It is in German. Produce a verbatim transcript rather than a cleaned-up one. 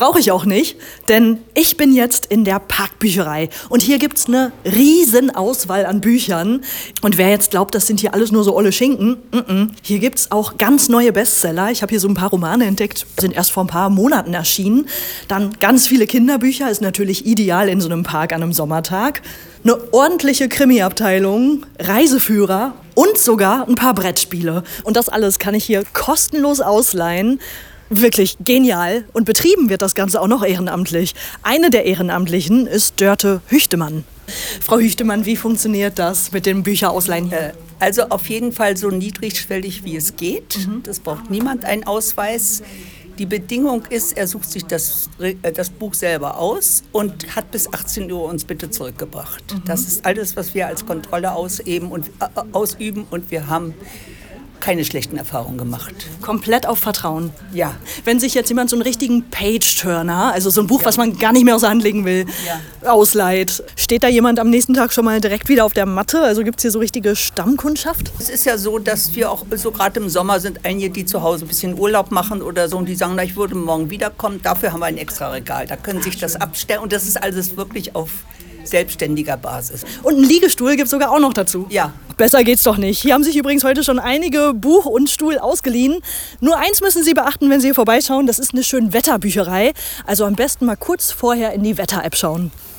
brauche ich auch nicht, denn ich bin jetzt in der Parkbücherei und hier gibt's eine riesen Auswahl an Büchern. Und wer jetzt glaubt, das sind hier alles nur so olle Schinken, mm-mm. Hier gibt's auch ganz neue Bestseller. Ich habe hier so ein paar Romane entdeckt, sind erst vor ein paar Monaten erschienen. Dann ganz viele Kinderbücher, ist natürlich ideal in so einem Park an einem Sommertag. Eine ordentliche Krimi-Abteilung, Reiseführer und sogar ein paar Brettspiele. Und das alles kann ich hier kostenlos ausleihen. Wirklich genial. Und betrieben wird das Ganze auch noch ehrenamtlich. Eine der Ehrenamtlichen ist Dörte Hüchtemann. Frau Hüchtemann, wie funktioniert das mit dem Bücherausleihen hier? Also auf jeden Fall so niedrigschwellig, wie es geht. Mhm. Das braucht niemand einen Ausweis. Die Bedingung ist, er sucht sich das, das Buch selber aus und hat bis achtzehn Uhr uns bitte zurückgebracht. Mhm. Das ist alles, was wir als Kontrolle ausüben und, äh, ausüben und wir haben keine schlechten Erfahrungen gemacht. Komplett auf Vertrauen? Ja. Wenn sich jetzt jemand so einen richtigen Page-Turner, also so ein Buch, ja. was man gar nicht mehr aus der Hand legen will, ja. ausleiht, steht da jemand am nächsten Tag schon mal direkt wieder auf der Matte? Also gibt es hier so richtige Stammkundschaft? Es ist ja so, dass wir auch so gerade im Sommer sind einige, die zu Hause ein bisschen Urlaub machen oder so und die sagen, na, ich würde morgen wiederkommen. Dafür haben wir ein extra Regal. Da können sich das abstellen und das ist alles wirklich auf selbstständiger Basis. Und einen Liegestuhl gibt es sogar auch noch dazu. Ja. Besser geht's doch nicht. Hier haben sich übrigens heute schon einige Buch und Stuhl ausgeliehen. Nur eins müssen Sie beachten, wenn Sie hier vorbeischauen. Das ist eine Schönwetterbücherei. Also am besten mal kurz vorher in die Wetter-App schauen.